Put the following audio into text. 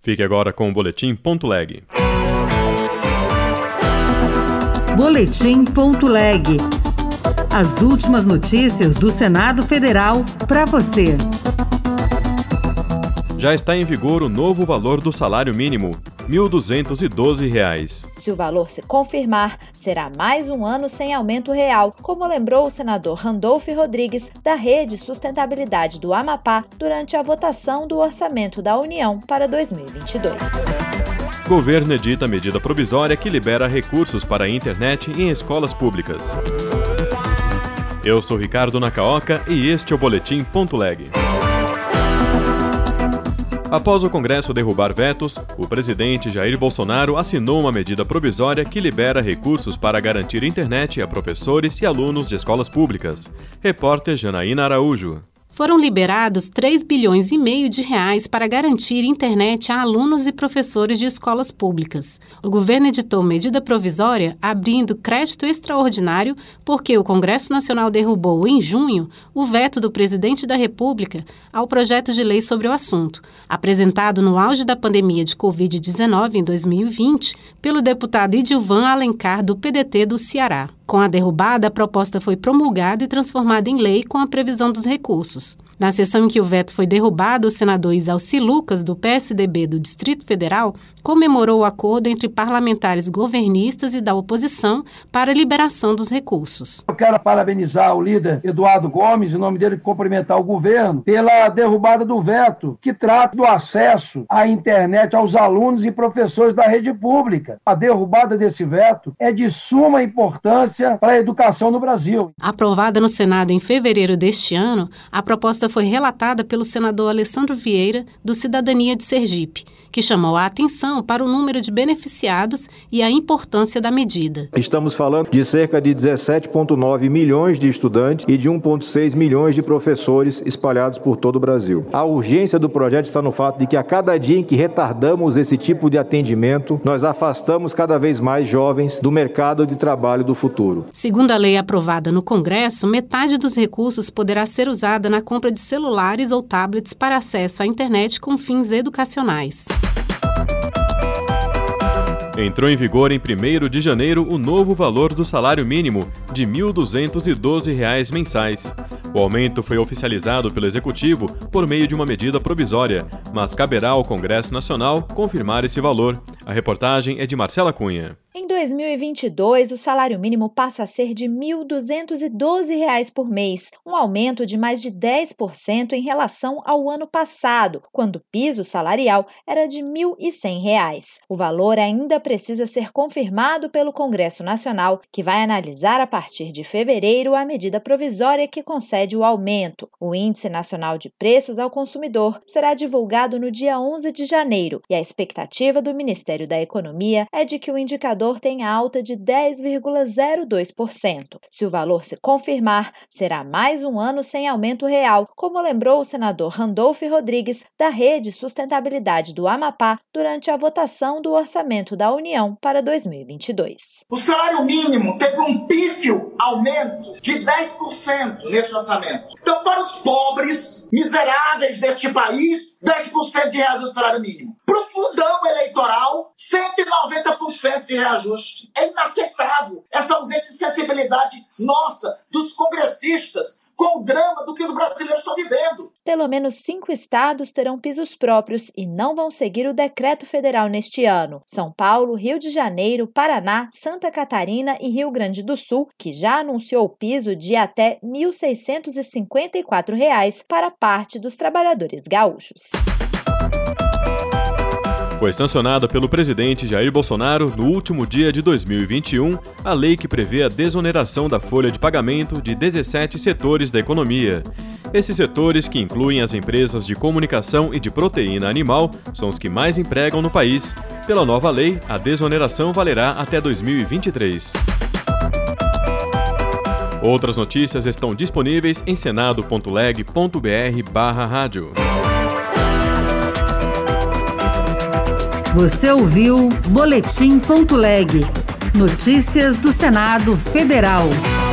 Fique agora com o Boletim.leg. Boletim.leg. As últimas notícias do Senado Federal para você. Já está em vigor o novo valor do salário mínimo, R$ 1.212. Se o valor se confirmar, será mais um ano sem aumento real, como lembrou o senador Randolfo Rodrigues, da Rede Sustentabilidade do Amapá, durante a votação do Orçamento da União para 2022. Governo edita medida provisória que libera recursos para a internet em escolas públicas. Eu sou Ricardo Nakaoka e este é o Boletim.leg. Após o Congresso derrubar vetos, o presidente Jair Bolsonaro assinou uma medida provisória que libera recursos para garantir internet a professores e alunos de escolas públicas. Repórter Janaína Araújo. Foram liberados 3 bilhões e meio de reais para garantir internet a alunos e professores de escolas públicas. O governo editou medida provisória abrindo crédito extraordinário porque o Congresso Nacional derrubou em junho o veto do presidente da República ao projeto de lei sobre o assunto, apresentado no auge da pandemia de Covid-19 em 2020 pelo deputado Idilvan Alencar do PDT do Ceará. Com a derrubada, a proposta foi promulgada e transformada em lei com a previsão dos recursos. Na sessão em que o veto foi derrubado, o senador Isalci Lucas, do PSDB do Distrito Federal, comemorou o acordo entre parlamentares governistas e da oposição para a liberação dos recursos. Eu quero parabenizar o líder Eduardo Gomes, em nome dele cumprimentar o governo, pela derrubada do veto, que trata do acesso à internet aos alunos e professores da rede pública. A derrubada desse veto é de suma importância para a educação no Brasil. Aprovada no Senado em fevereiro deste ano, a proposta foi relatada pelo senador Alessandro Vieira, do Cidadania de Sergipe, que chamou a atenção para o número de beneficiados e a importância da medida. Estamos falando de cerca de 17,9 milhões de estudantes e de 1,6 milhões de professores espalhados por todo o Brasil. A urgência do projeto está no fato de que a cada dia em que retardamos esse tipo de atendimento, nós afastamos cada vez mais jovens do mercado de trabalho do futuro. Segundo a lei aprovada no Congresso, metade dos recursos poderá ser usada na compra de celulares ou tablets para acesso à internet com fins educacionais. Entrou em vigor em 1º de janeiro o novo valor do salário mínimo, de R$ 1.212 mensais. O aumento foi oficializado pelo Executivo por meio de uma medida provisória, mas caberá ao Congresso Nacional confirmar esse valor. A reportagem é de Marcela Cunha. Em 2022, o salário mínimo passa a ser de R$ 1.212 por mês, um aumento de mais de 10% em relação ao ano passado, quando o piso salarial era de R$ 1.100. O valor ainda precisa ser confirmado pelo Congresso Nacional, que vai analisar a partir de fevereiro a medida provisória que concede o aumento. O Índice Nacional de Preços ao Consumidor será divulgado no dia 11 de janeiro e a expectativa do Ministério da Economia é de que o indicador tenha alta de 10,02%. Se o valor se confirmar, será mais um ano sem aumento real, como lembrou o senador Randolfo Rodrigues, da Rede Sustentabilidade do Amapá, durante a votação do Orçamento da União para 2022. O salário mínimo teve um pífio aumento de 10% nesse orçamento. Então, para os pobres, miseráveis deste país, 10% de reajuste do salário mínimo. Para o fundão eleitoral, 190% de reajuste. É inaceitável essa ausência de sensibilidade nossa, dos congressistas, com o drama do que os brasileiros estão vivendo. Pelo menos 5 estados terão pisos próprios e não vão seguir o decreto federal neste ano. São Paulo, Rio de Janeiro, Paraná, Santa Catarina e Rio Grande do Sul, que já anunciou o piso de até R$ 1.654 para parte dos trabalhadores gaúchos. Foi sancionada pelo presidente Jair Bolsonaro no último dia de 2021 a lei que prevê a desoneração da folha de pagamento de 17 setores da economia. Esses setores, que incluem as empresas de comunicação e de proteína animal, são os que mais empregam no país. Pela nova lei, a desoneração valerá até 2023. Outras notícias estão disponíveis em senado.leg.br/rádio. Você ouviu Boletim.leg. Notícias do Senado Federal.